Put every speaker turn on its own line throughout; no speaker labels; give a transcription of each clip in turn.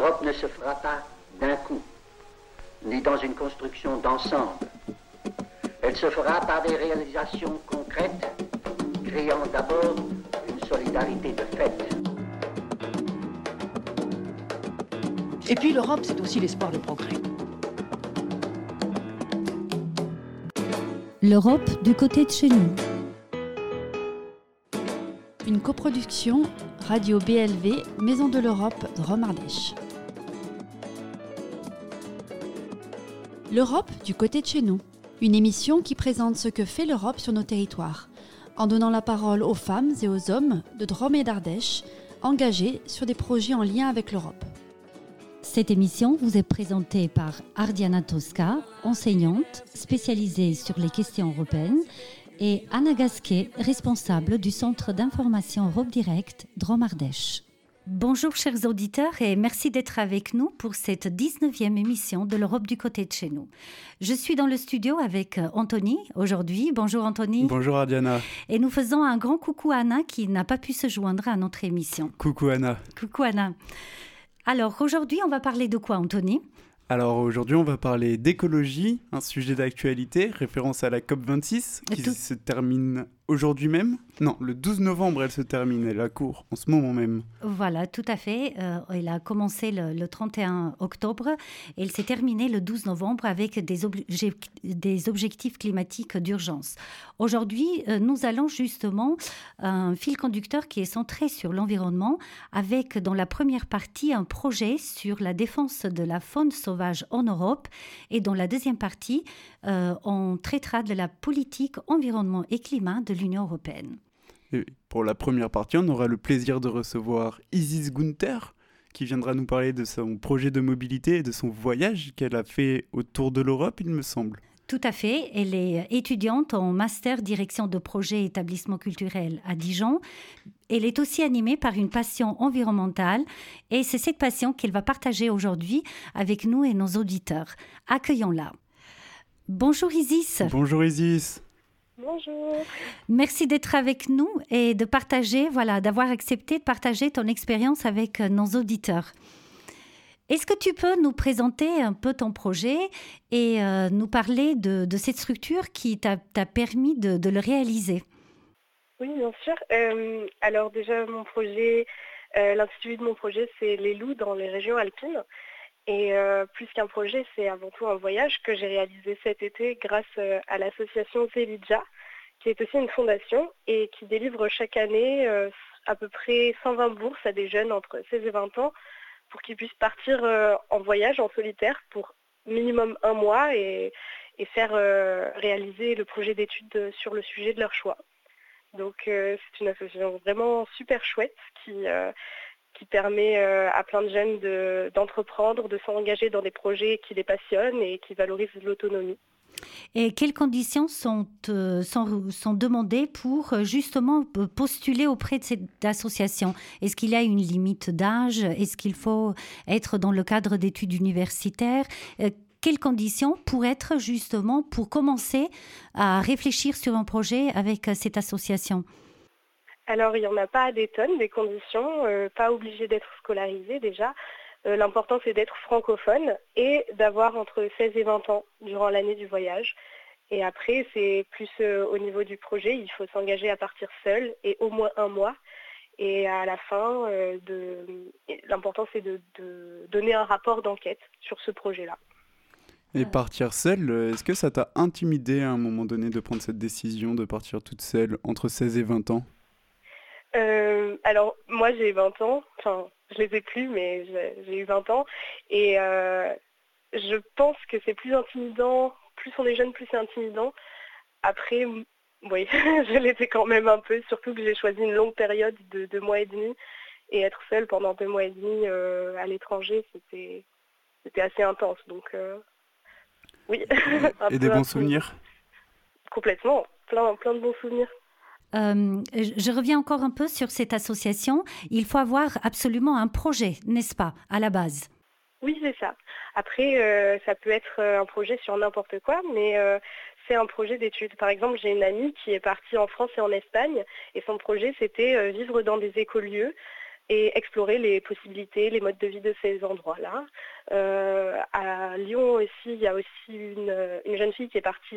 L'Europe ne se fera pas d'un coup, ni dans une construction d'ensemble. Elle se fera par des réalisations concrètes, créant d'abord une solidarité de fait.
Et puis l'Europe, c'est aussi l'espoir de progrès.
L'Europe du côté de chez nous.
Une coproduction Radio BLV, Maison de l'Europe, Drôme Ardèche. L'Europe du côté de chez nous. Une émission qui présente ce que fait l'Europe sur nos territoires, en donnant la parole aux femmes et aux hommes de Drôme et d'Ardèche, engagés sur des projets en lien avec l'Europe.
Cette émission vous est présentée par Ardiana Tosca, enseignante spécialisée sur les questions européennes, et Anna Gasquet, responsable du Centre d'information Europe Direct Drôme Ardèche. Bonjour chers auditeurs et merci d'être avec nous pour cette 19e émission de l'Europe du côté de chez nous. Je suis dans le studio avec Anthony aujourd'hui. Bonjour Anthony.
Bonjour Ardiana.
Et nous faisons un grand coucou à Anna qui n'a pas pu se joindre à notre émission.
Coucou Anna.
Coucou Anna. Alors aujourd'hui on va parler de quoi Anthony ?
Alors aujourd'hui on va parler d'écologie, un sujet d'actualité, référence à la COP26 qui se termine aujourd'hui même. Non, le 12 novembre elle se termine, elle a cours en ce moment même.
Voilà, tout à fait. Elle a commencé le 31 octobre et elle s'est terminée le 12 novembre avec des objectifs climatiques d'urgence. Aujourd'hui, nous allons justement un fil conducteur qui est centré sur l'environnement avec dans la première partie un projet sur la défense de la faune sauvage en Europe et dans la deuxième partie, on traitera de la politique environnement et climat de l'Union européenne.
Et pour la première partie, on aura le plaisir de recevoir Isis Günther, qui viendra nous parler de son projet de mobilité et de son voyage qu'elle a fait autour de l'Europe, il me semble.
Tout à fait. Elle est étudiante en master direction de projet et établissement culturel à Dijon. Elle est aussi animée par une passion environnementale et c'est cette passion qu'elle va partager aujourd'hui avec nous et nos auditeurs. Accueillons-la. Bonjour Isis.
Bonjour Isis.
Bonjour.
Merci d'être avec nous et de partager, d'avoir accepté de partager ton expérience avec nos auditeurs. Est-ce que tu peux nous présenter un peu ton projet et nous parler de cette structure qui t'a permis de le réaliser ?
Oui, bien sûr. Alors déjà, mon projet, l'intitulé de mon projet, c'est Les loups dans les régions alpines. Et plus qu'un projet, c'est avant tout un voyage que j'ai réalisé cet été grâce à l'association Zelidja, qui est aussi une fondation et qui délivre chaque année à peu près 120 bourses à des jeunes entre 16 et 20 ans pour qu'ils puissent partir en voyage en solitaire pour minimum 1 mois et faire réaliser le projet d'études sur le sujet de leur choix. Donc c'est une association vraiment super chouette qui permet à plein de jeunes d'entreprendre, de s'engager dans des projets qui les passionnent et qui valorisent l'autonomie.
Et quelles conditions sont demandées pour justement postuler auprès de cette association ? Est-ce qu'il y a une limite d'âge ? Est-ce qu'il faut être dans le cadre d'études universitaires ? Quelles conditions pour être justement, pour commencer à réfléchir sur un projet avec cette association ?
Alors, il n'y en a pas des tonnes, des conditions, pas obligé d'être scolarisé déjà. L'important, c'est d'être francophone et d'avoir entre 16 et 20 ans durant l'année du voyage. Et après, c'est plus au niveau du projet, il faut s'engager à partir seul et au moins 1 mois. Et à la fin, l'important, c'est de donner un rapport d'enquête sur ce projet-là.
Et partir seule, est-ce que ça t'a intimidé à un moment donné de prendre cette décision de partir toute seule entre 16 et 20 ans ?
Alors, moi, j'ai 20 ans. Enfin, je les ai plus, mais j'ai eu 20 ans. Et je pense que c'est plus intimidant. Plus on est jeune, plus c'est intimidant. Après, oui, je l'étais quand même un peu. Surtout que j'ai choisi une longue période de 2 mois et demi. Et être seule pendant 2 mois et demi à l'étranger, c'était assez intense. Donc, oui.
Et des bons souvenirs ?
Complètement. Plein de bons souvenirs.
Je reviens encore un peu sur cette association. Il faut avoir absolument un projet, n'est-ce pas, à la base ?
Oui, c'est ça. Après, ça peut être un projet sur n'importe quoi, mais c'est un projet d'études. Par exemple, j'ai une amie qui est partie en France et en Espagne, et son projet, c'était vivre dans des écolieux et explorer les possibilités, les modes de vie de ces endroits-là. À Lyon aussi, il y a aussi une jeune fille qui est partie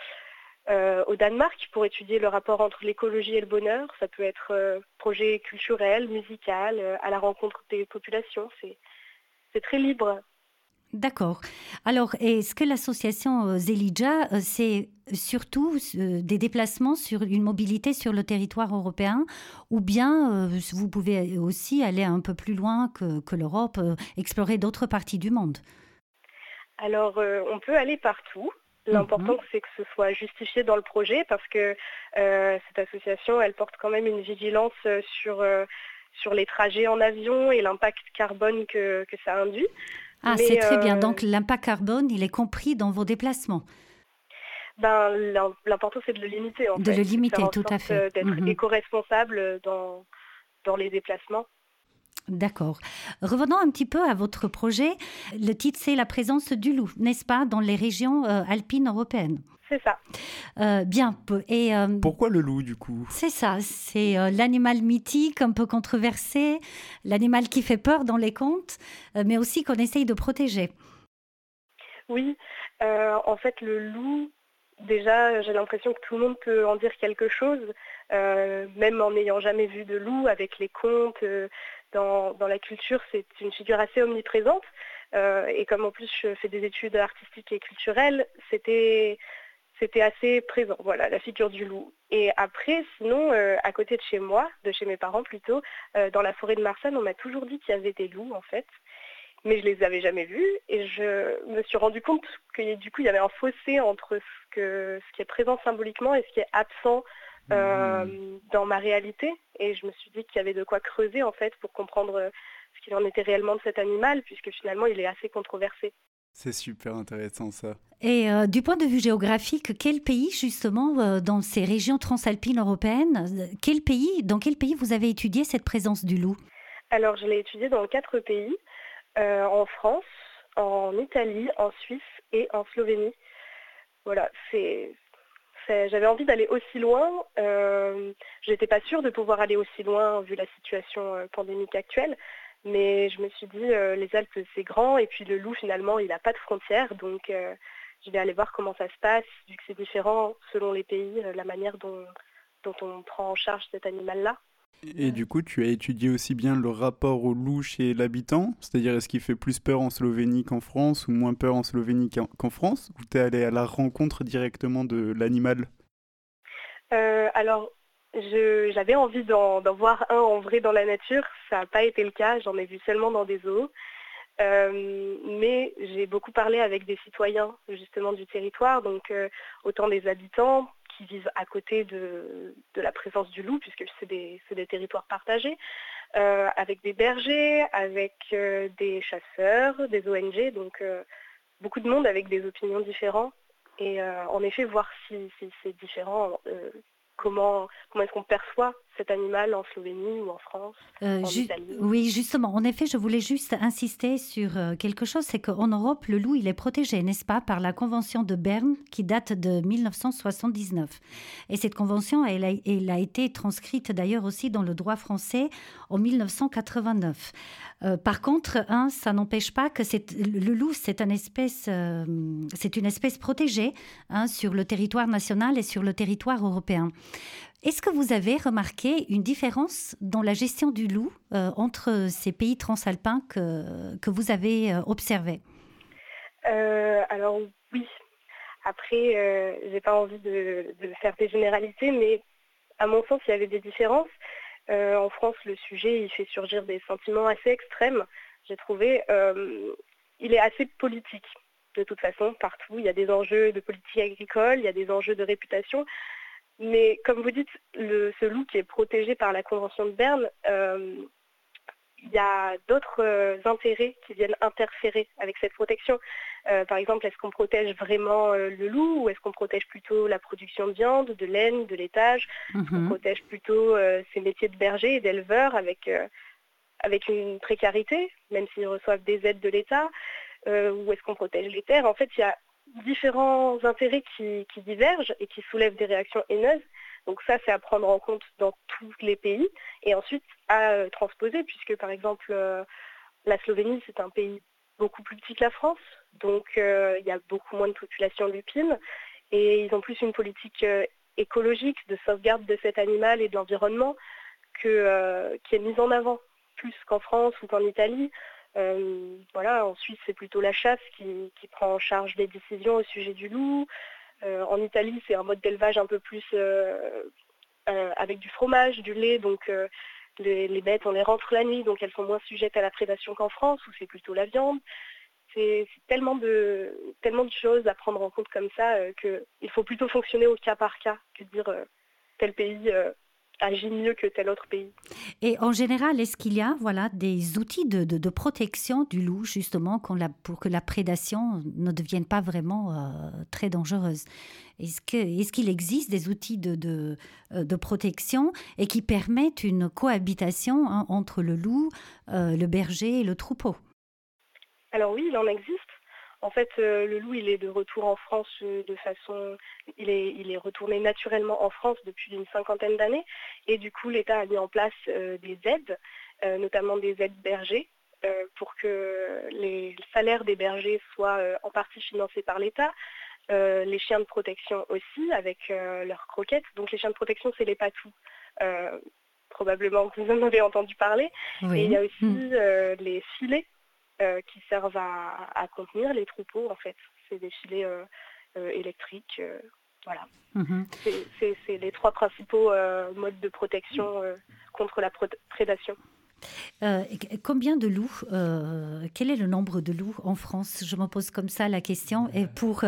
au Danemark pour étudier le rapport entre l'écologie et le bonheur. Ça peut être projet culturel, musical, à la rencontre des populations. C'est très libre.
D'accord. Alors, est-ce que l'association Zelidja, c'est surtout des déplacements sur une mobilité sur le territoire européen, ou bien vous pouvez aussi aller un peu plus loin que l'Europe, explorer d'autres parties du monde?
Alors, on peut aller partout. L'important, c'est que ce soit justifié dans le projet, parce que cette association, elle porte quand même une vigilance sur les trajets en avion et l'impact carbone que ça induit.
Ah, c'est très bien. Donc, l'impact carbone, il est compris dans vos déplacements.
L'important, c'est de le limiter, en fait.
De le limiter,
faire en
tout à
sorte
fait.
D'être éco-responsable dans les déplacements.
D'accord. Revenons un petit peu à votre projet. Le titre, c'est la présence du loup, n'est-ce pas, dans les régions alpines européennes?
C'est ça.
Bien. Et,
pourquoi le loup, du coup?
C'est ça. C'est l'animal mythique, un peu controversé, l'animal qui fait peur dans les contes, mais aussi qu'on essaye de protéger.
Oui. En fait, le loup, déjà, j'ai l'impression que tout le monde peut en dire quelque chose, même en n'ayant jamais vu de loup. Avec les contes, dans la culture, c'est une figure assez omniprésente. Et comme en plus je fais des études artistiques et culturelles, c'était assez présent, voilà, la figure du loup. Et après, sinon, à côté de chez moi, de chez mes parents plutôt, dans la forêt de Marsanne, on m'a toujours dit qu'il y avait des loups, en fait. Mais je les avais jamais vus, et je me suis rendu compte que du coup, il y avait un fossé entre ce qui est présent symboliquement et ce qui est absent dans ma réalité. Et je me suis dit qu'il y avait de quoi creuser, en fait, pour comprendre ce qu'il en était réellement de cet animal, puisque finalement, il est assez controversé.
C'est super intéressant, ça.
Et du point de vue géographique, quel pays, justement, dans ces régions transalpines européennes, dans quel pays vous avez étudié cette présence du loup?
Alors, je l'ai étudié dans 4 pays, en France, en Italie, en Suisse et en Slovénie. Voilà, j'avais envie d'aller aussi loin. Je n'étais pas sûre de pouvoir aller aussi loin vu la situation pandémique actuelle. Mais je me suis dit, les Alpes, c'est grand, et puis le loup, finalement, il n'a pas de frontières. Donc, je vais aller voir comment ça se passe, vu que c'est différent selon les pays, la manière dont on prend en charge cet animal-là.
Et du coup, tu as étudié aussi bien le rapport au loup chez l'habitant, c'est-à-dire est-ce qu'il fait plus peur en Slovénie qu'en France, ou moins peur en Slovénie qu'en France, ou tu es allé à la rencontre directement de l'animal?
Alors, j'avais envie d'en voir un en vrai dans la nature. Ça n'a pas été le cas, j'en ai vu seulement dans des zoos. Mais j'ai beaucoup parlé avec des citoyens justement du territoire, donc autant des habitants qui vivent à côté de la présence du loup, puisque c'est des territoires partagés, avec des bergers, avec des chasseurs, des ONG, donc beaucoup de monde avec des opinions différentes. Et en effet, voir si c'est différent, comment est-ce qu'on perçoit cet animal en Slovénie ou en France, en Italie.
Oui, justement. En effet, je voulais juste insister sur quelque chose, c'est qu'en Europe, le loup, il est protégé, n'est-ce pas, par la Convention de Berne qui date de 1979. Et cette convention, elle a été transcrite d'ailleurs aussi dans le droit français en 1989. Par contre, ça n'empêche pas que le loup, c'est une espèce protégée sur le territoire national et sur le territoire européen. Est-ce que vous avez remarqué une différence dans la gestion du loup entre ces pays transalpins que vous avez observés?
Alors oui. Après, j'ai pas envie de faire des généralités, mais à mon sens, il y avait des différences. En France, le sujet, il fait surgir des sentiments assez extrêmes, j'ai trouvé. Il est assez politique, de toute façon, partout. Il y a des enjeux de politique agricole, il y a des enjeux de réputation. Mais comme vous dites, ce loup qui est protégé par la Convention de Berne, il y a d'autres intérêts qui viennent interférer avec cette protection. Par exemple, est-ce qu'on protège vraiment le loup, ou est-ce qu'on protège plutôt la production de viande, de laine, de laitage? Est-ce qu'on protège plutôt ces métiers de berger et d'éleveur avec une précarité, même s'ils reçoivent des aides de l'État? Ou est-ce qu'on protège les terres? En fait, il y a différents intérêts qui divergent et qui soulèvent des réactions haineuses. Donc ça, c'est à prendre en compte dans tous les pays et ensuite à transposer, puisque par exemple, la Slovénie, c'est un pays beaucoup plus petit que la France, donc il y a beaucoup moins de population lupine et ils ont plus une politique écologique de sauvegarde de cet animal et de l'environnement qui est mise en avant, plus qu'en France ou qu'en Italie. En Suisse, c'est plutôt la chasse qui prend en charge les décisions au sujet du loup. En Italie, c'est un mode d'élevage un peu plus avec du fromage, du lait, donc les bêtes, on les rentre la nuit, donc elles sont moins sujettes à la prédation qu'en France, où c'est plutôt la viande. C'est tellement de choses à prendre en compte comme ça qu'il faut plutôt fonctionner au cas par cas que de dire tel pays agit mieux que tel autre pays.
Et en général, est-ce qu'il y a des outils de protection du loup, justement, pour que la prédation ne devienne pas vraiment très dangereuse? Est-ce qu'il existe des outils de protection et qui permettent une cohabitation entre le loup, le berger et le troupeau?
Alors oui, il en existe. En fait, le loup, il est de retour en France il est retourné naturellement en France depuis une 50aine d'années. Et du coup, l'État a mis en place des aides, notamment des aides bergers, pour que les salaires des bergers soient en partie financés par l'État. Les chiens de protection aussi, avec leurs croquettes. Donc les chiens de protection, c'est les patous. Probablement que vous en avez entendu parler.
Oui.
Et il y a aussi les filets qui servent à contenir les troupeaux, en fait. C'est des filets électriques, voilà.
Mm-hmm.
C'est les trois principaux modes de protection contre la prédation.
Combien de loups quel est le nombre de loups en France? Je me pose comme ça la question. Et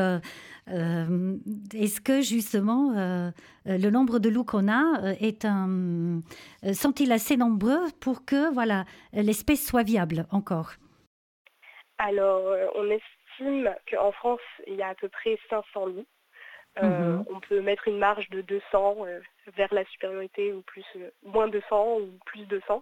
est-ce que justement le nombre de loups qu'on a sont-ils assez nombreux pour que l'espèce soit viable encore?
Alors, on estime qu'en France, il y a à peu près 500 loups. On peut mettre une marge de 200 vers la supériorité ou moins 200 ou plus 200.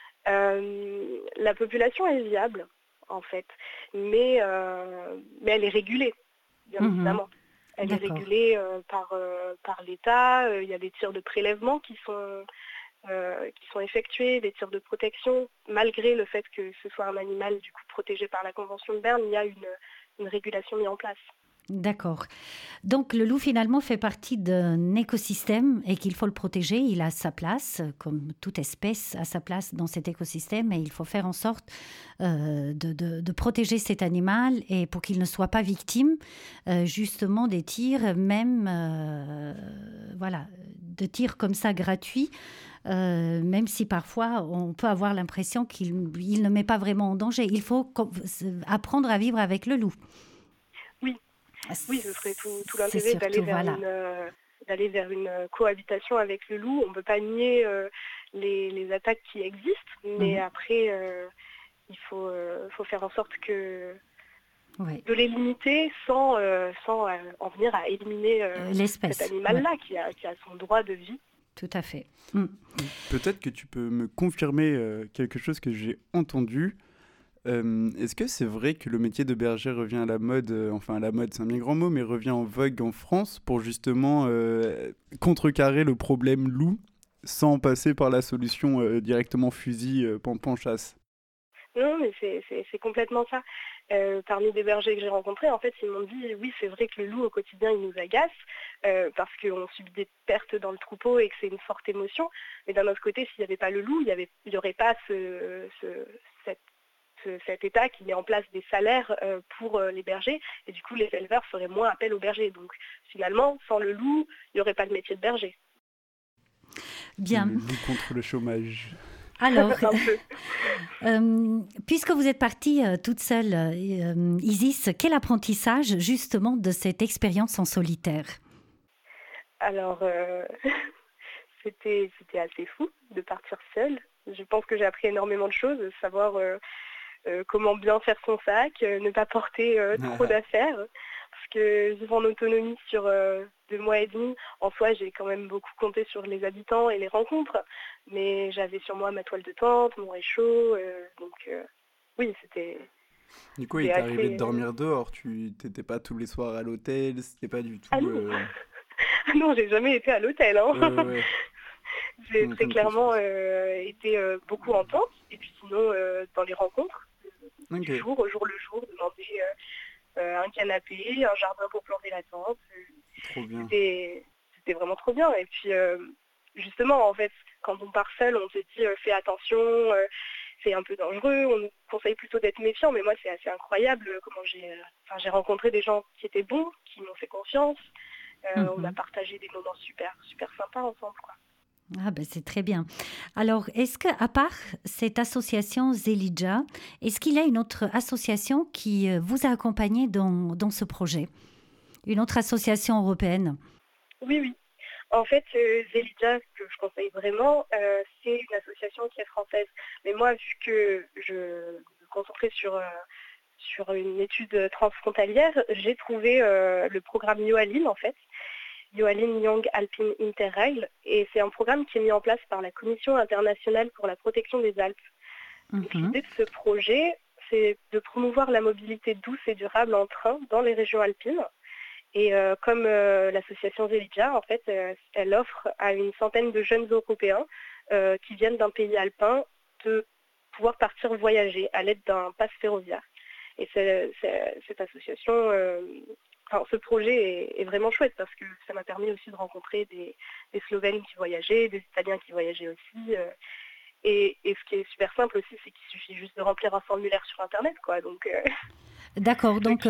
La population est viable, en fait, mais elle est régulée, bien évidemment. Elle est régulée par l'État. Il y a des tirs de prélèvement qui sont effectués, des tirs de protection. Malgré le fait que ce soit un animal du coup protégé par la Convention de Berne, il y a une régulation mise en place.
D'accord. Donc le loup finalement fait partie d'un écosystème et qu'il faut le protéger. Il a sa place, comme toute espèce a sa place dans cet écosystème, et il faut faire en sorte de protéger cet animal et pour qu'il ne soit pas victime justement des tirs, même de tirs comme ça gratuits. Même si parfois on peut avoir l'impression qu'il ne met pas vraiment en danger. Il faut apprendre à vivre avec le loup.
Oui, ce serait tout l'intérêt d'aller vers une cohabitation avec le loup. On ne peut pas nier les attaques qui existent, mais après, il faut faire en sorte de les limiter sans en venir à éliminer cet animal-là qui a son droit de vie.
Tout à fait.
Peut-être que tu peux me confirmer quelque chose que j'ai entendu. Est-ce que c'est vrai que le métier de berger revient à la mode, enfin à la mode c'est un bien grand mot, mais revient en vogue en France pour justement contrecarrer le problème loup sans passer par la solution directement fusil, pan-chasse?
Non, mais c'est complètement ça. Parmi des bergers que j'ai rencontrés, en fait, ils m'ont dit oui, c'est vrai que le loup au quotidien, il nous agace parce qu'on subit des pertes dans le troupeau et que c'est une forte émotion. Mais d'un autre côté, s'il n'y avait pas le loup, il n'y aurait pas cet État qui met en place des salaires pour les bergers, et du coup les éleveurs feraient moins appel aux bergers. Donc finalement, sans le loup, il n'y aurait pas de métier de berger.
Bien.
Le loup contre le chômage.
Alors, puisque vous êtes partie toute seule, Isis, quel apprentissage justement de cette expérience en solitaire?
Alors, c'était assez fou de partir seule. Je pense que j'ai appris énormément de choses, savoir comment bien faire son sac, ne pas porter trop d'affaires. Parce que vivre en autonomie sur 2 mois et demi, en soi, j'ai quand même beaucoup compté sur les habitants et les rencontres. Mais j'avais sur moi ma toile de tente, mon réchaud. Oui, c'était...
Du coup, il t'est arrivé de dormir dehors. Tu n'étais pas tous les soirs à l'hôtel, c'était pas du tout...
Non, j'ai jamais été à l'hôtel. Hein.
Ouais.
J'ai très clairement été beaucoup en tente, et puis sinon dans les rencontres, du jour au jour le jour, demander un canapé, un jardin pour planter la tente.
Trop bien.
C'était vraiment trop bien. Et puis justement, en fait, quand on part seul, on se dit fais attention, c'est un peu dangereux, on nous conseille plutôt d'être méfiant, mais moi c'est assez incroyable comment j'ai rencontré des gens qui étaient bons, qui m'ont fait confiance. On a partagé des moments super, super sympas ensemble, quoi.
Ah ben c'est très bien. Alors, est-ce qu'à part cette association Zelidja, est-ce qu'il y a une autre association qui vous a accompagné dans ce projet? Une autre association européenne?
Oui. En fait, Zelidja, que je conseille vraiment, c'est une association qui est française. Mais moi, vu que je me concentrais sur une étude transfrontalière, j'ai trouvé le programme Yoalin, en fait. Yoalin Young Alpine Interrail, et c'est un programme qui est mis en place par la Commission internationale pour la protection des Alpes. Donc, l'idée de ce projet, c'est de promouvoir la mobilité douce et durable en train dans les régions alpines. Et comme l'association Zelidja, en fait, elle offre à une centaine de jeunes Européens qui viennent d'un pays alpin de pouvoir partir voyager à l'aide d'un pass ferroviaire. Et cette association... ce projet est vraiment chouette parce que ça m'a permis aussi de rencontrer des Slovènes qui voyageaient, des Italiens qui voyageaient aussi. Et ce qui est super simple aussi, c'est qu'il suffit juste de remplir un formulaire sur Internet, quoi. Donc,
d'accord, donc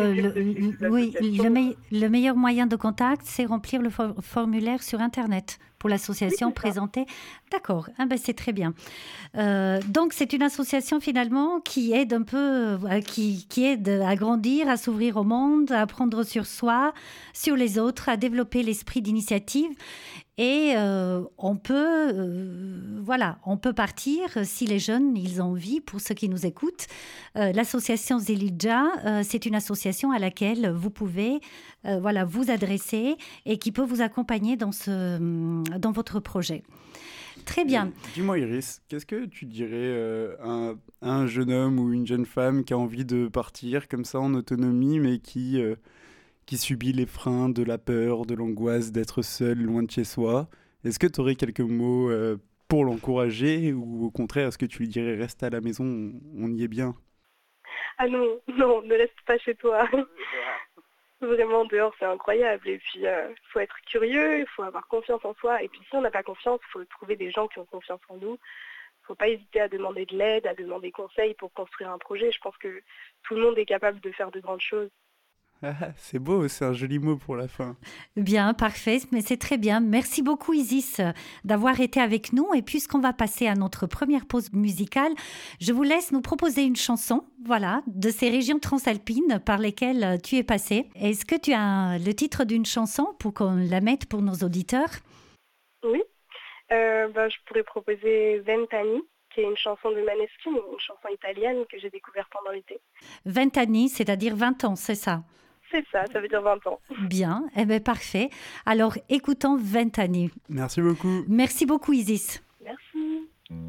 le meilleur moyen de contact, c'est remplir le formulaire sur Internet pour l'association présentée. D'accord, c'est très bien. Donc c'est une association finalement qui aide un peu, qui aide à grandir, à s'ouvrir au monde, à apprendre sur soi, sur les autres, à développer l'esprit d'initiative. Et on peut partir si les jeunes, ils ont envie, pour ceux qui nous écoutent. L'association Zelidja, c'est une association à laquelle vous pouvez vous adresser et qui peut vous accompagner dans votre projet. Très bien.
Dis-moi Iris, qu'est-ce que tu dirais à un jeune homme ou une jeune femme qui a envie de partir comme ça en autonomie, mais qui subit les freins de la peur, de l'angoisse d'être seul, loin de chez soi? Est-ce que tu aurais quelques mots pour l'encourager, ou au contraire, est-ce que tu lui dirais reste à la maison, on y est bien?
Ah non, ne reste pas chez toi. Vraiment, dehors, c'est incroyable. Et puis, il faut être curieux, il faut avoir confiance en soi. Et puis, si on n'a pas confiance, il faut trouver des gens qui ont confiance en nous. Il ne faut pas hésiter à demander de l'aide, à demander conseil pour construire un projet. Je pense que tout le monde est capable de faire de grandes choses.
Ah, c'est beau, c'est un joli mot pour la fin.
Bien, parfait, mais c'est très bien. Merci beaucoup Isis d'avoir été avec nous. Et puisqu'on va passer à notre première pause musicale, je vous laisse nous proposer une chanson, de ces régions transalpines par lesquelles tu es passé. Est-ce que tu as le titre d'une chanson pour qu'on la mette pour nos auditeurs?
Oui, je pourrais proposer Vent'anni, qui est une chanson de Maneskin, une chanson italienne que j'ai découverte pendant l'été.
Vent'anni, c'est-à-dire 20 ans, c'est ça?
C'est ça veut dire 20 ans.
Bien, parfait. Alors, écoutons Vent'anni.
Merci beaucoup.
Merci beaucoup, Isis.
Merci.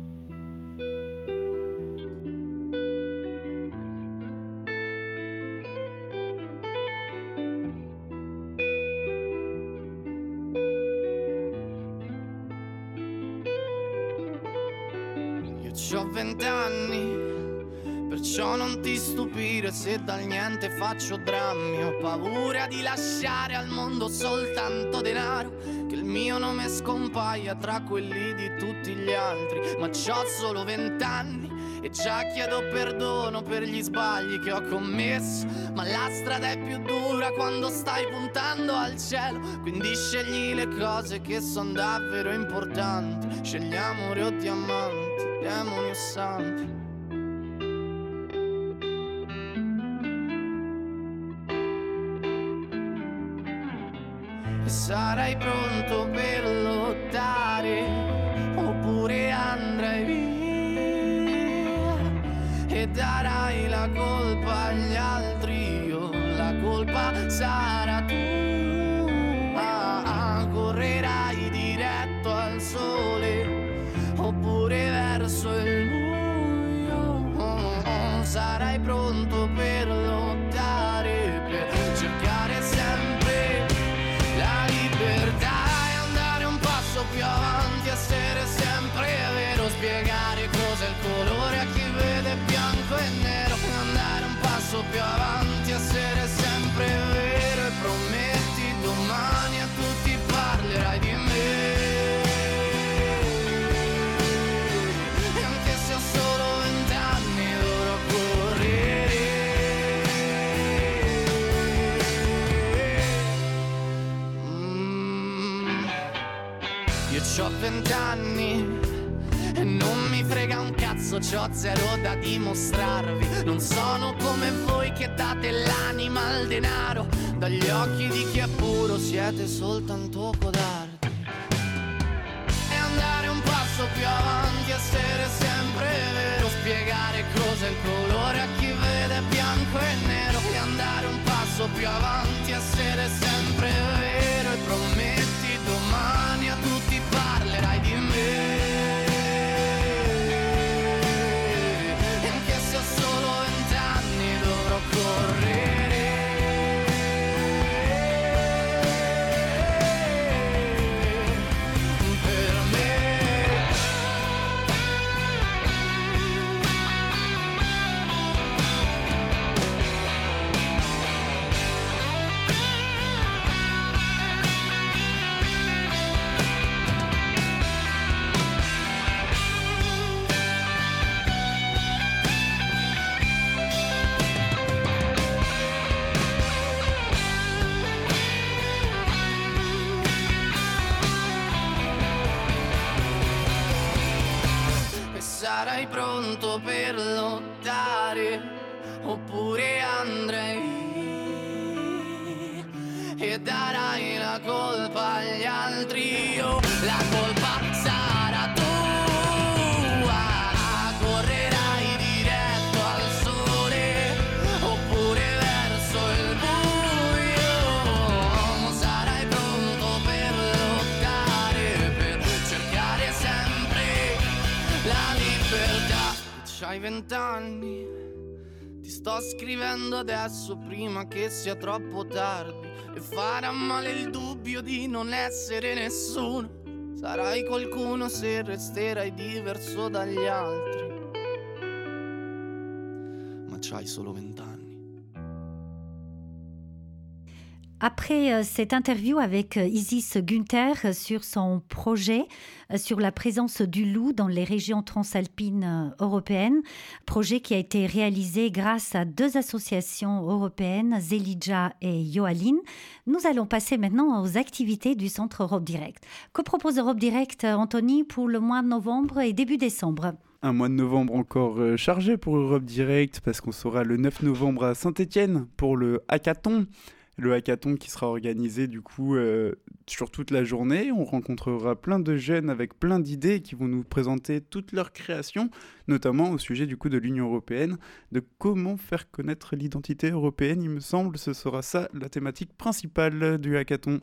Io c'ho 20 anni, perciò non ti stupire se dal niente faccio drammi. Ho paura di lasciare al mondo soltanto denaro, che il mio nome scompaia tra quelli di tutti gli altri. Ma c'ho solo 20 anni e già chiedo perdono per gli sbagli che ho commesso. Ma la strada è più dura quando stai puntando al cielo, quindi scegli le cose che son davvero importanti. Scegli amore o diamanti, demoni o santi. Sarai pronto per lottare oppure andrai via e darai la colpa agli altri, la colpa sarà tua. Correrai diretto al sole oppure verso il buio. Sarai pronto per lottare, per cercare sempre la libertà. C'ho 20 anni e non mi frega un cazzo, c'ho zero da dimostrarvi. Non sono come voi che date l'anima al denaro. Dagli occhi di chi è puro siete soltanto codardi. E andare un passo più avanti, essere sempre vero, spiegare cos'è il colore a chi vede bianco e nero. E andare un passo più avanti, essere sempre vero, e prometti domani a tutti parlerai di me. E anche se ho solo 20 anni dovrò correre per me. Sarai pronto per lottare, oppure andrei e darai la colpa agli altri. Oh, la colpa sarà tua, correrai diretto al sole, oppure verso il buio. Sarai pronto per lottare, per cercare sempre la libertà. C'hai 20 anni, ti sto scrivendo adesso prima che sia troppo tardi. E farà male il dubbio di non essere nessuno. Sarai qualcuno se resterai diverso dagli altri. Ma c'hai solo 20 anni.
Après cette interview avec Isis Günther sur son projet sur la présence du loup dans les régions transalpines européennes, projet qui a été réalisé grâce à 2 associations européennes, Zelidja et Yoalin, nous allons passer maintenant aux activités du Centre Europe Direct. Que propose Europe Direct, Anthony, pour le mois de novembre et début décembre ?
Un mois de novembre encore chargé pour Europe Direct, parce qu'on sera le 9 novembre à Saint-Étienne pour le hackathon. Le hackathon qui sera organisé du coup sur toute la journée. On rencontrera plein de jeunes avec plein d'idées qui vont nous présenter toutes leurs créations, notamment au sujet du coup de l'Union européenne, de comment faire connaître l'identité européenne. Il me semble ce sera ça la thématique principale du hackathon.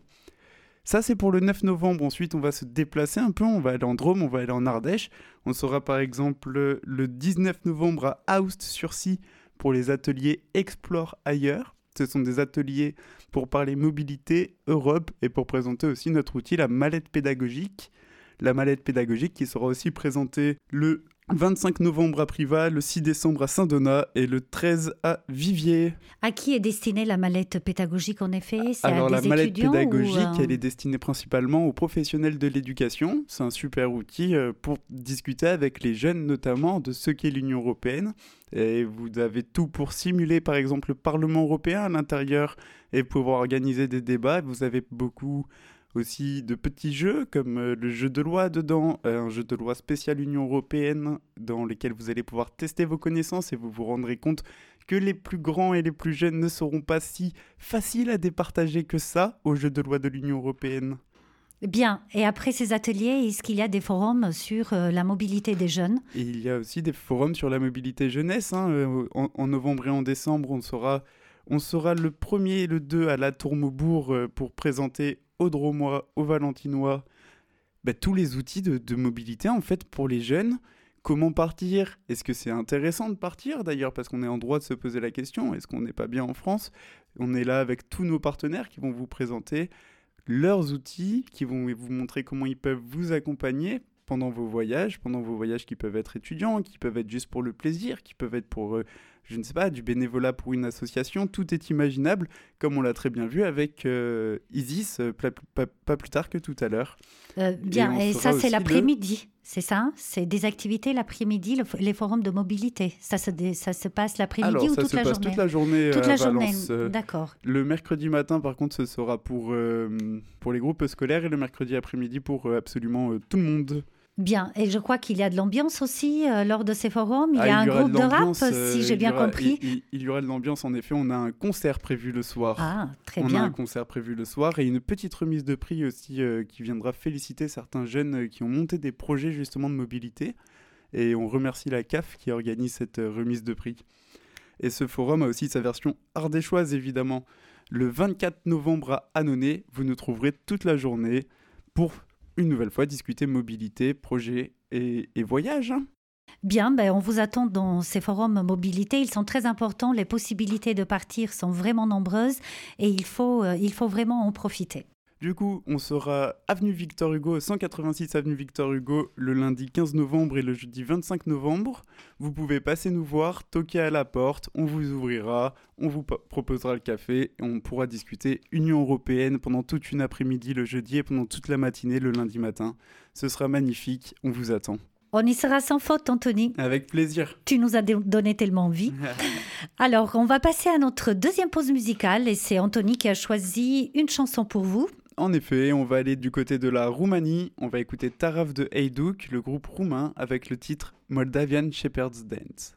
Ça, c'est pour le 9 novembre. Ensuite, on va se déplacer un peu. On va aller en Drôme, on va aller en Ardèche. On sera par exemple le 19 novembre à Aoust-sur-Scie pour les ateliers Explore ailleurs. Ce sont des ateliers pour parler mobilité, Europe et pour présenter aussi notre outil, la mallette pédagogique. La mallette pédagogique qui sera aussi présentée le 25 novembre à Privas, le 6 décembre à Saint-Donat et le 13 à Viviers.
À qui est destinée la mallette pédagogique en effet ? C'est
Alors
à des
la mallette
étudiants
pédagogique, elle est destinée principalement aux professionnels de l'éducation. C'est un super outil pour discuter avec les jeunes notamment de ce qu'est l'Union européenne. Et vous avez tout pour simuler par exemple le Parlement européen à l'intérieur et pouvoir organiser des débats. Vous avez beaucoup aussi de petits jeux comme le jeu de loi dedans, un jeu de loi spécial Union européenne dans lequel vous allez pouvoir tester vos connaissances et vous vous rendrez compte que les plus grands et les plus jeunes ne seront pas si faciles à départager que ça au jeu de loi de l'Union européenne.
Bien, et après ces ateliers, est-ce qu'il y a des forums sur la mobilité des jeunes ?
Et il y a aussi des forums sur la mobilité jeunesse. En novembre et en décembre, on sera le 1er et le 2 à la Tour Maubourg pour présenter aux Dromois, aux Valentinois, tous les outils de mobilité en fait pour les jeunes. Comment partir ? Est-ce que c'est intéressant de partir d'ailleurs ? Parce qu'on est en droit de se poser la question. Est-ce qu'on n'est pas bien en France ? On est là avec tous nos partenaires qui vont vous présenter leurs outils, qui vont vous montrer comment ils peuvent vous accompagner pendant vos voyages qui peuvent être étudiants, qui peuvent être juste pour le plaisir, qui peuvent être pour je ne sais pas, du bénévolat pour une association, tout est imaginable, comme on l'a très bien vu avec Isis, pas plus tard que tout à l'heure.
Bien, et ça c'est l'après-midi, c'est ça? C'est des activités l'après-midi, les forums de mobilité. Ça se passe l'après-midi ou toute la journée?
Alors ça se passe toute la journée
toute la
Valence.
Journée, d'accord.
Le mercredi matin, par contre, ce sera pour les groupes scolaires et le mercredi après-midi pour absolument tout le monde.
Bien, et je crois qu'il y a de l'ambiance aussi lors de ces forums. Il y a un groupe de rap, si j'ai bien compris.
Il y aura de l'ambiance, en effet. On a un concert prévu le soir.
Ah, très bien.
On a un concert prévu le soir et une petite remise de prix aussi qui viendra féliciter certains jeunes qui ont monté des projets justement de mobilité. Et on remercie la CAF qui organise cette remise de prix. Et ce forum a aussi sa version ardéchoise, évidemment. Le 24 novembre à Annonay, vous nous trouverez toute la journée pour une nouvelle fois discuter mobilité, projet et voyage.
Bien, on vous attend dans ces forums mobilité. Ils sont très importants. Les possibilités de partir sont vraiment nombreuses et il faut vraiment en profiter.
Du coup, on sera avenue Victor Hugo, 186 avenue Victor Hugo, le lundi 15 novembre et le jeudi 25 novembre. Vous pouvez passer nous voir, toquer à la porte, on vous ouvrira, on vous proposera le café et on pourra discuter Union européenne pendant toute une après-midi le jeudi et pendant toute la matinée le lundi matin. Ce sera magnifique, on vous attend.
On y sera sans faute, Anthony.
Avec plaisir.
Tu nous as donné tellement envie. Alors, on va passer à notre deuxième pause musicale et c'est Anthony qui a choisi une chanson pour vous.
En effet, on va aller du côté de la Roumanie. On va écouter Taraf de Hajduk, le groupe roumain, avec le titre Moldavian Shepherd's Dance.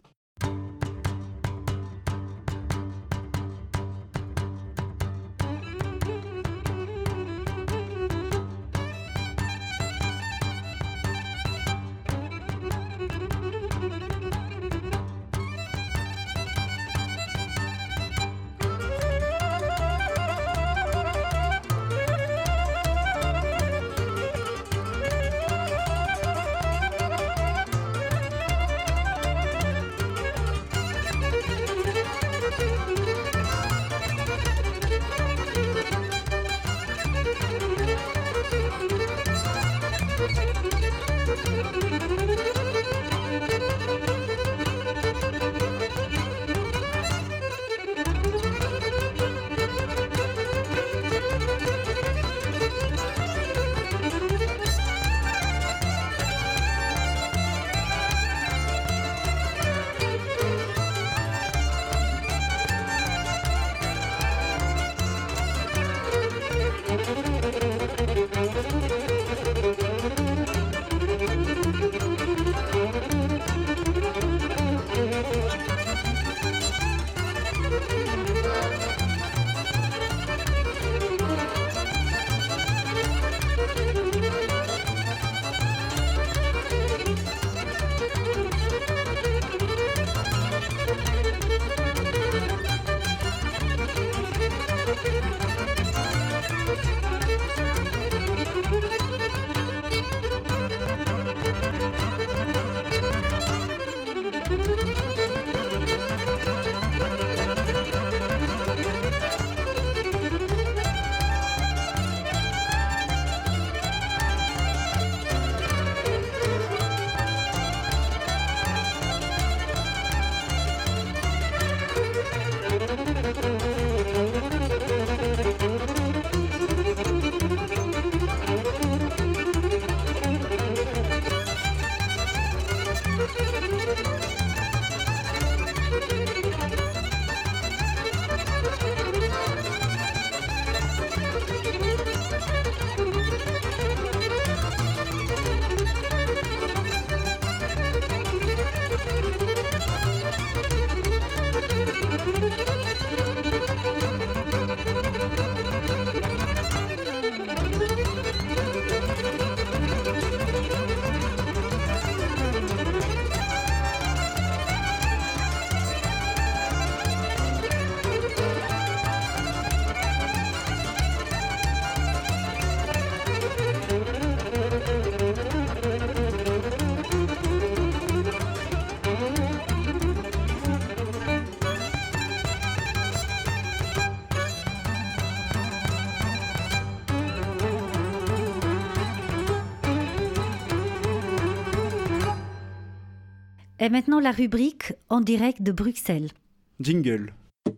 Et maintenant la rubrique En direct de Bruxelles.
Jingle.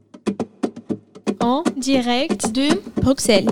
En direct de Bruxelles.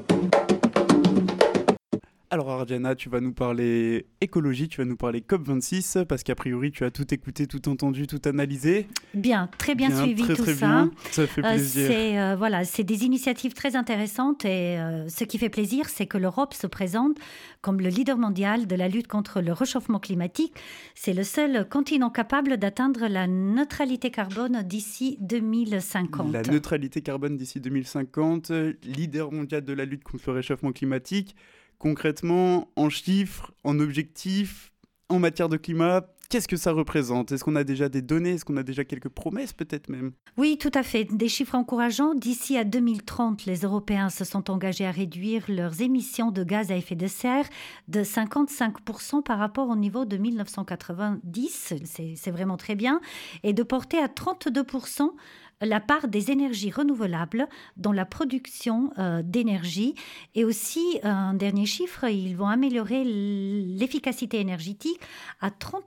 Alors Ardiana, tu vas nous parler écologie, tu vas nous parler COP26, parce qu'a priori tu as tout écouté, tout entendu, tout analysé.
Bien, très bien suivi
très,
tout
très
ça.
Bien. Ça fait plaisir.
C'est des initiatives très intéressantes et ce qui fait plaisir, c'est que l'Europe se présente comme le leader mondial de la lutte contre le réchauffement climatique. C'est le seul continent capable d'atteindre la neutralité carbone d'ici 2050.
La neutralité carbone d'ici 2050, leader mondial de la lutte contre le réchauffement climatique. Concrètement, en chiffres, en objectifs, en matière de climat, qu'est-ce que ça représente ? Est-ce qu'on a déjà des données ? Est-ce qu'on a déjà quelques promesses peut-être même ?
Oui, tout à fait. Des chiffres encourageants. D'ici à 2030, les Européens se sont engagés à réduire leurs émissions de gaz à effet de serre de 55% par rapport au niveau de 1990. C'est vraiment très bien. Et de porter à 32% la part des énergies renouvelables dans la production d'énergie. Et aussi, un dernier chiffre, ils vont améliorer l'efficacité énergétique à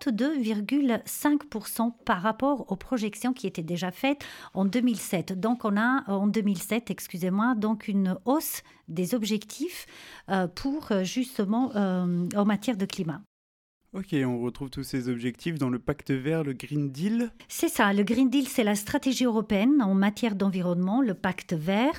32,5% par rapport aux projections qui étaient déjà faites en 2007. Donc, on a donc une hausse des objectifs pour justement en matière de climat.
Ok, on retrouve tous ces objectifs dans le pacte vert, le Green Deal.
C'est ça, le Green Deal, c'est la stratégie européenne en matière d'environnement, le pacte vert.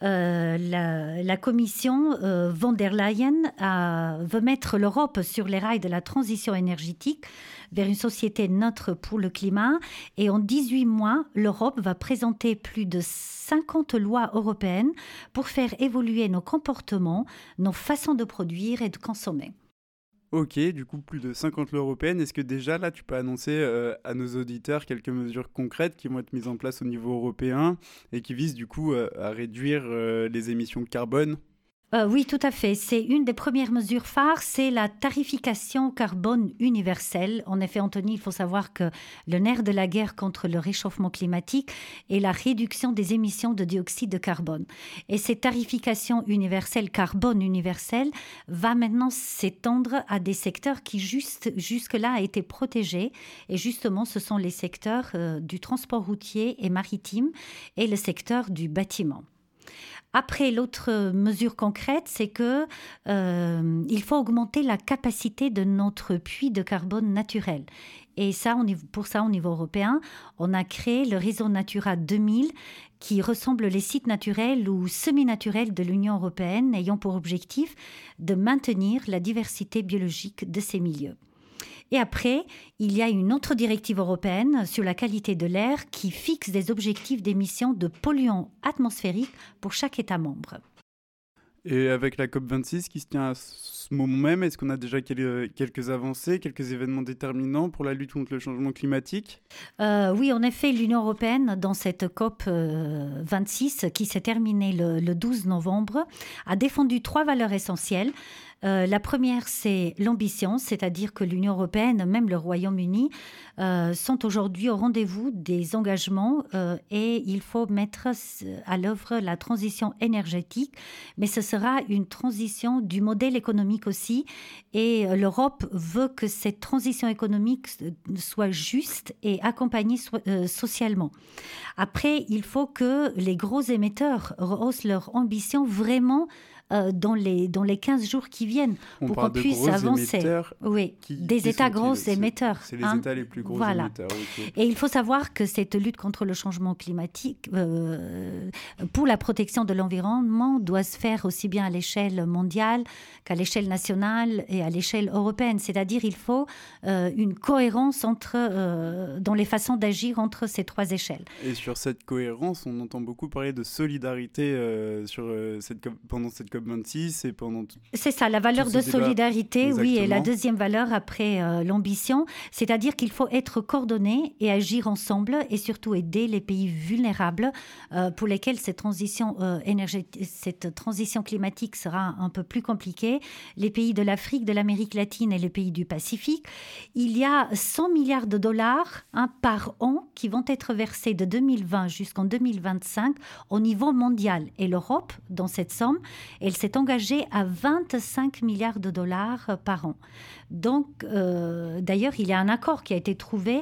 La commission von der Leyen veut mettre l'Europe sur les rails de la transition énergétique vers une société neutre pour le climat. Et en 18 mois, l'Europe va présenter plus de 50 lois européennes pour faire évoluer nos comportements, nos façons de produire et de consommer.
Ok, du coup, plus de 50 lois européennes. Est-ce que déjà, là, tu peux annoncer à nos auditeurs quelques mesures concrètes qui vont être mises en place au niveau européen et qui visent, du coup, à réduire les émissions de carbone ?
Oui, tout à fait. C'est une des premières mesures phares, c'est la tarification carbone universelle. En effet, Anthony, il faut savoir que le nerf de la guerre contre le réchauffement climatique est la réduction des émissions de dioxyde de carbone. Et cette tarification universelle, carbone universelle, va maintenant s'étendre à des secteurs qui jusque-là étaient protégés. Et justement, ce sont les secteurs du transport routier et maritime et le secteur du bâtiment. Après, l'autre mesure concrète, c'est que il faut augmenter la capacité de notre puits de carbone naturel. Et ça, pour ça, au niveau européen, on a créé le réseau Natura 2000 qui ressemble les sites naturels ou semi-naturels de l'Union européenne, ayant pour objectif de maintenir la diversité biologique de ces milieux. Et après, il y a une autre directive européenne sur la qualité de l'air qui fixe des objectifs d'émissions de polluants atmosphériques pour chaque État membre.
Et avec la COP26 qui se tient à ce moment même, est-ce qu'on a déjà quelques avancées, quelques événements déterminants pour la lutte contre le changement climatique ?
Oui, en effet, l'Union européenne, dans cette COP26 qui s'est terminée le 12 novembre, a défendu 3 valeurs essentielles. La première, c'est l'ambition, c'est-à-dire que l'Union européenne, même le Royaume-Uni, sont aujourd'hui au rendez-vous des engagements et il faut mettre à l'œuvre la transition énergétique, mais ce sera une transition du modèle économique aussi et l'Europe veut que cette transition économique soit juste et accompagnée socialement. Après, il faut que les gros émetteurs rehaussent leur ambition vraiment dans les 15 jours qui viennent pour qu'on puisse avancer. Oui, des États gros émetteurs.
C'est les États les plus gros émetteurs. Okay.
Et il faut savoir que cette lutte contre le changement climatique, pour la protection de l'environnement, doit se faire aussi bien à l'échelle mondiale qu'à l'échelle nationale et à l'échelle européenne. C'est-à-dire qu'il faut une cohérence dans les façons d'agir entre ces 3 échelles.
Et sur cette cohérence, on entend beaucoup parler de solidarité pendant cette COP26 et pendant
c'est ça, la valeur de solidarité, oui, et la deuxième valeur après l'ambition, c'est-à-dire qu'il faut être coordonné et agir ensemble et surtout aider les pays vulnérables pour lesquels cette transition climatique sera un peu plus compliquée, les pays de l'Afrique, de l'Amérique latine et les pays du Pacifique. Il y a 100 milliards de dollars par an qui vont être versés de 2020 jusqu'en 2025 au niveau mondial et l'Europe, dans cette somme, Elle s'est engagée à 25 milliards de dollars par an. Donc, d'ailleurs, il y a un accord qui a été trouvé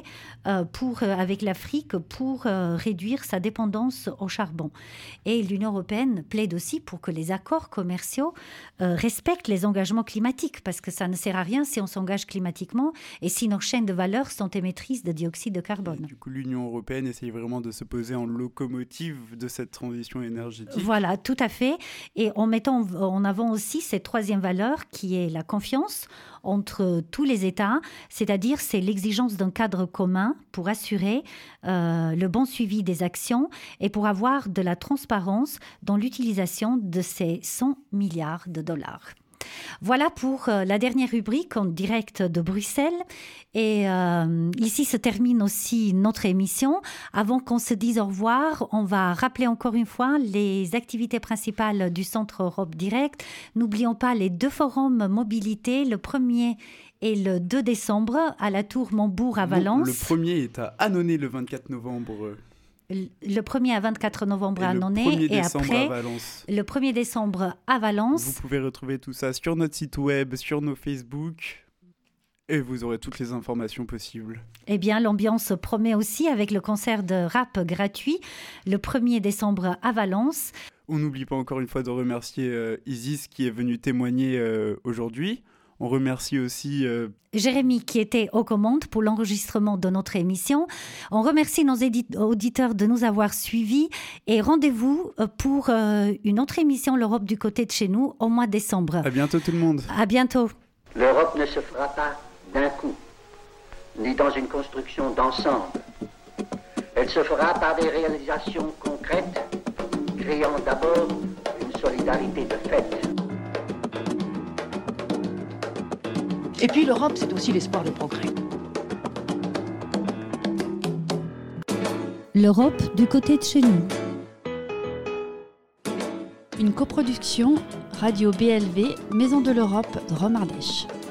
avec l'Afrique pour réduire sa dépendance au charbon. Et l'Union européenne plaide aussi pour que les accords commerciaux respectent les engagements climatiques, parce que ça ne sert à rien si on s'engage climatiquement et si nos chaînes de valeur sont émettrices de dioxyde de carbone.
Et du coup, l'Union européenne essaye vraiment de se poser en locomotive de cette transition énergétique.
Voilà, tout à fait. Et en mettant en avant aussi cette troisième valeur qui est la confiance entre tous les États, c'est-à-dire c'est l'exigence d'un cadre commun pour assurer le bon suivi des actions et pour avoir de la transparence dans l'utilisation de ces 100 milliards de dollars. Voilà pour la dernière rubrique en direct de Bruxelles. Et ici se termine aussi notre émission. Avant qu'on se dise au revoir, on va rappeler encore une fois les activités principales du Centre Europe Direct. N'oublions pas les 2 forums mobilité, le 1er et le 2 décembre à la Tour Montbourg à Valence.
Le premier est à Annonay le 24 novembre.
Le 1er à 24 novembre à Annonay et après le 1er décembre à Valence.
Vous pouvez retrouver tout ça sur notre site web, sur nos Facebook et vous aurez toutes les informations possibles.
Eh bien, l'ambiance promet aussi avec le concert de rap gratuit le 1er décembre à Valence.
On n'oublie pas encore une fois de remercier Isis qui est venue témoigner aujourd'hui. On remercie aussi
Jérémy qui était aux commandes pour l'enregistrement de notre émission. On remercie nos auditeurs de nous avoir suivis et rendez-vous pour une autre émission, l'Europe du côté de chez nous, au mois de décembre.
À bientôt tout le monde.
À bientôt.
L'Europe ne se fera pas d'un coup, ni dans une construction d'ensemble. Elle se fera par des réalisations concrètes, créant d'abord une solidarité de fait.
Et puis l'Europe, c'est aussi l'espoir de progrès.
L'Europe du côté de chez nous. Une coproduction Radio BLV, Maison de l'Europe, Drôme Ardèche.